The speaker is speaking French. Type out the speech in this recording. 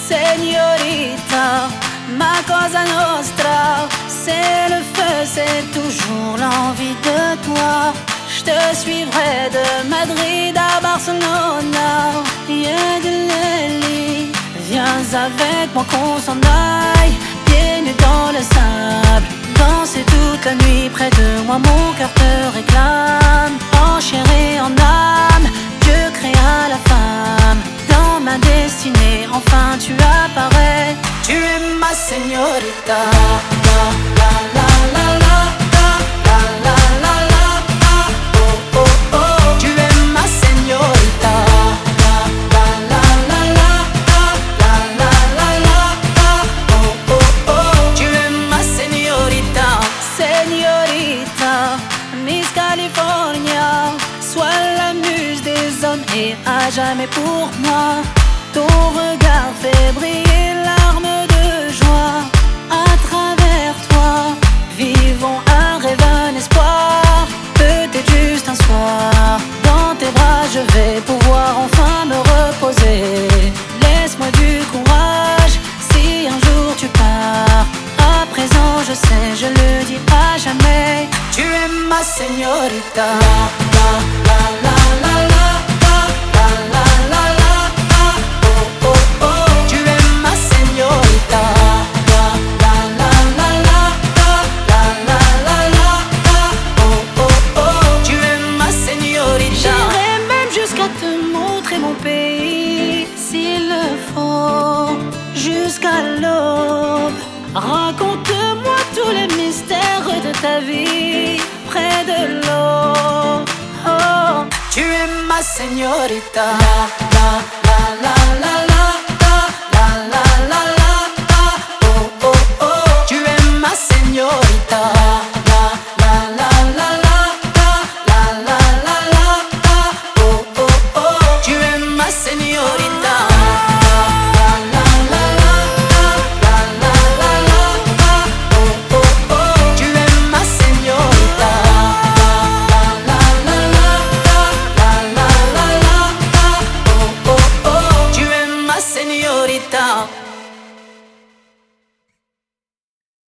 Señorita, ma cosa nostra. C'est le feu, c'est toujours l'envie de toi. Je te suivrai de Madrid à Barcelona. Yedeleli, viens avec moi qu'on s'en aille. Pieds nus dans le sable, danser toute la nuit près de moi. Mon cœur te réclame. En chair et en âme, Dieu créa la femme. Dans ma destinée, enfin tu apparais. Tu es ma señorita. La la la la la la la la la la. Oh oh oh. Tu es ma señorita. La la la la la la la la la la. Oh oh oh. Tu es ma señorita. Señorita, Miss California. Sois la muse des hommes et à jamais pour moi. Ton regard fait briller l'arme de joie. À travers toi, vivons un rêve, un espoir. Peut-être juste un soir, dans tes bras je vais pouvoir enfin me reposer. Laisse-moi du courage, si un jour tu pars. À présent je sais, je le dis à jamais. Tu es ma señorita. La la la la la la la la la la la. Oh oh oh. Tu es ma señorita. La la la la la la la la la la. Oh oh oh. Tu es ma señorita. J'irai même jusqu'à te montrer mon pays, s'il le faut, jusqu'à l'aube. Raconte-moi tous les mystères de ta vie près de l'eau. Oh, tu es ma señorita. La la la la la.